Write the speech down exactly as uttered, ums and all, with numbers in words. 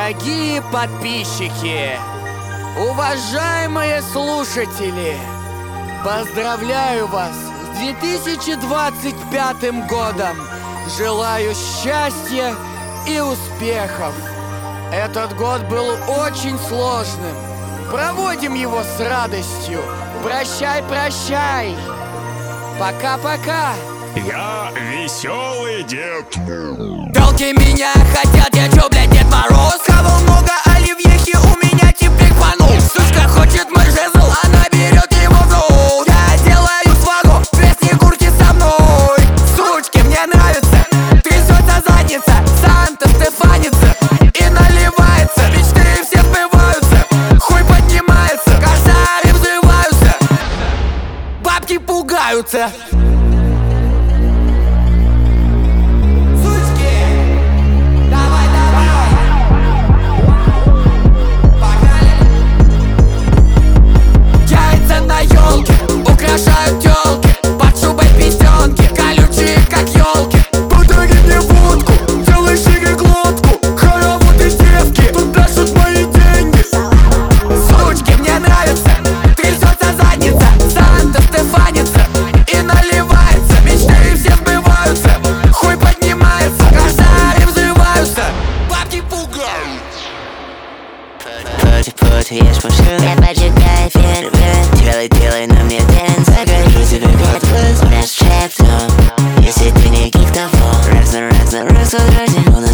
Дорогие подписчики, уважаемые слушатели, поздравляю вас с две тысячи двадцать пятым годом! Желаю счастья и успехов! Этот год был очень сложным. Проводим его с радостью. Прощай, прощай! Пока-пока! Я веселый Дед Мороз. Телки меня хотят, я чё, блядь, Дед Мороз? Кого много оливьехи, у меня типик фанул. Сучка хочет мой жезл, она берет его в рот. Я делаю свагу, две снегурки со мной. Сучки, мне нравится, трясется задница, Санта Стефаница и наливается. Мечты все сбываются, хуй поднимается, кошары взрываются, бабки пугаются. Украшают тёлки, под шубой песенки, колючие как ёлки. Подари мне водку, делай шире глотку. Хороводы девки, тут дашут мои деньги. Сучки, мне нравится, трясется задница, Санта Стефаница и наливается. Мечты все сбываются, хуй поднимается, кошары взрываются, бабки пугают. Пути, пути, ешь, пошли. Я поджигаю фейерверк, делай, делай на мне дэнс. Закажу тебе пять плюс, у нас чек, если ты не гик, то фол. Раз на раз на раз, друзья.